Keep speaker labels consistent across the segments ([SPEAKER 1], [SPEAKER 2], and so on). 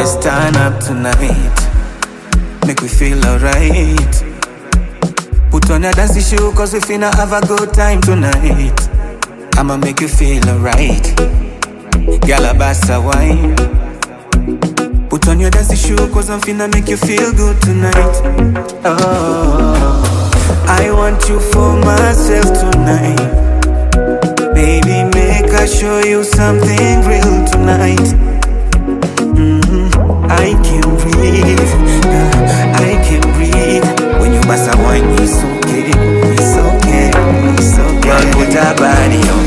[SPEAKER 1] Let's turn up tonight, make we feel alright. Put on your dancing shoe, cause we finna have a good time tonight. I'ma make you feel alright. Galabasa wine. Put on your dancing shoe, cause I'm finna make you feel good tonight. Oh, I want you for myself tonight. Baby, make I show you something real tonight. I can breathe, I can breathe. When you pass a wine, it's okay, it's okay, it's okay. Girl, put a body on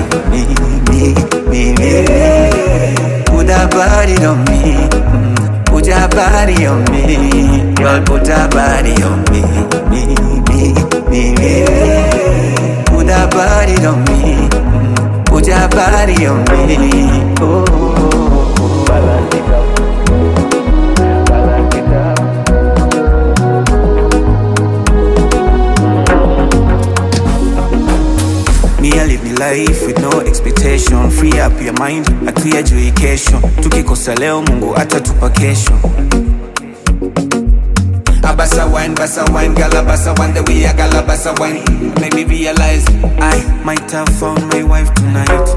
[SPEAKER 1] me. Put a body on me, put a body on me. Girl, put a body on me. Put a body on me, put a body on me. Oh, balance it up. I live me life with no expectation. Free up your mind, a clear education. Tukikosa leo Mungu atatupa kesho. Abasa wine, gala basa wine. The way I gala basa wine made me realize I might have found my wife tonight.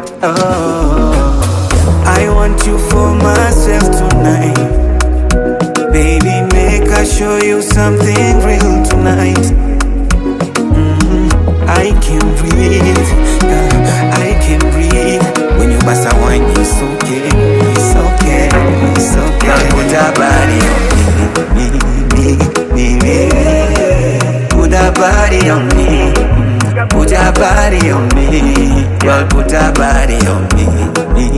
[SPEAKER 1] Oh, I want you for myself tonight. Baby, make I show you something real tonight. I can breathe, I can breathe. When you pass a wine, it's okay, it's okay, it's okay. Girl, put a body on me. Put a body on me, put a body on me. Girl, put a body on me.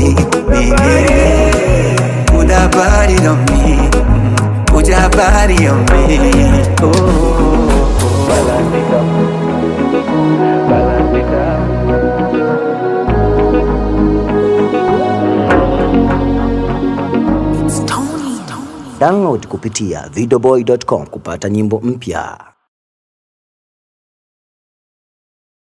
[SPEAKER 1] Put a body on me, put a body on me. Oh, balance it up. Balance it up.
[SPEAKER 2] Download kupitia videoboy.com kupata nyimbo mpya.